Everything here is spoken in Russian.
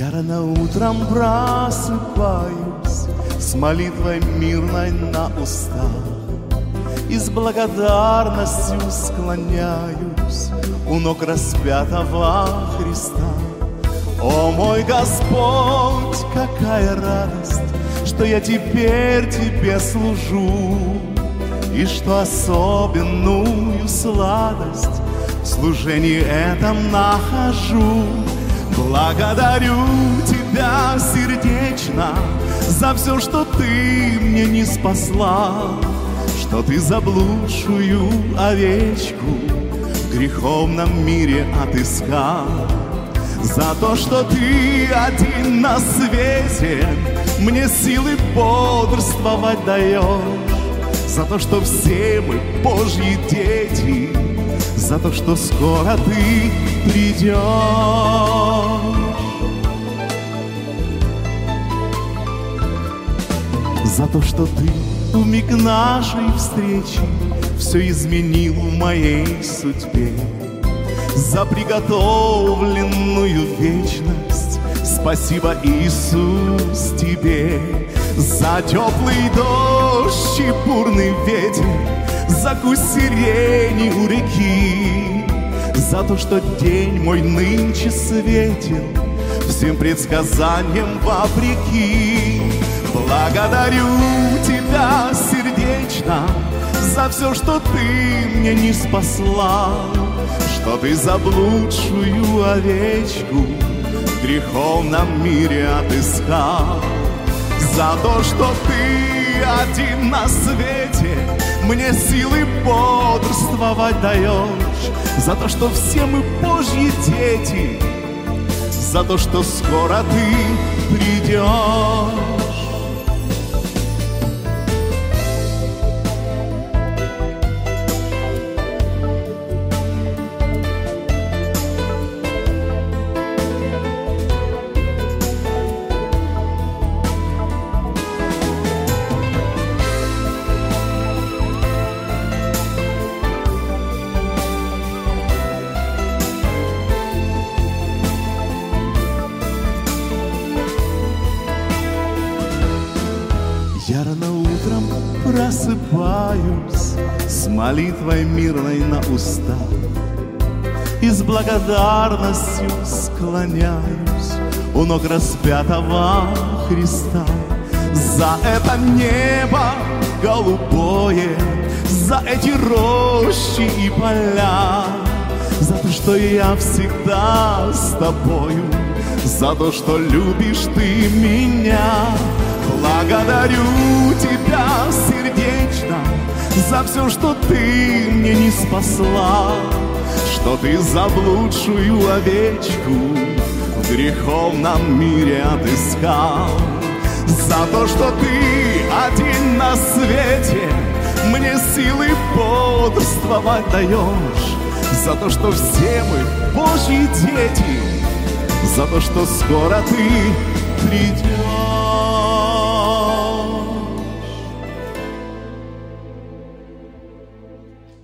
Я рано утром просыпаюсь с молитвой мирной на устах и с благодарностью склоняюсь у ног распятого Христа. О мой Господь, какая радость, что я теперь Тебе служу, и что особенную сладость в служении этом нахожу. Благодарю Тебя сердечно за все, что Ты мне не спасла, что Ты заблудшую овечку в греховном мире отыскал, за то, что Ты один на свете мне силы бодрствовать даешь, за то, что все мы Божьи дети, за то, что скоро Ты придешь. За то, что Ты в миг нашей встречи все изменил в моей судьбе, за приготовленную вечность спасибо, Иисус, Тебе. За теплый дождь и бурный ветер, за куст сирени у реки, за то, что день мой нынче светил всем предсказаниям вопреки. Благодарю Тебя сердечно за все, что Ты мне не спасла, что Ты заблудшую овечку в греховном мире отыскал, за то, что Ты один на свете мне силы бодрствовать даешь, за то, что все мы Божьи дети, за то, что скоро Ты придешь. Я рано утром просыпаюсь с молитвой мирной на устах и с благодарностью склоняюсь у ног распятого Христа. За это небо голубое, за эти рощи и поля, за то, что я всегда с Тобою, за то, что любишь Ты меня. Благодарю Тебя сердечно за все, что Ты мне не спасла, что Ты заблудшую овечку в греховном мире отыскал, за то, что Ты один на свете мне силы бодрствовать даешь, за то, что все мы Божьи дети, за то, что скоро Ты придешь.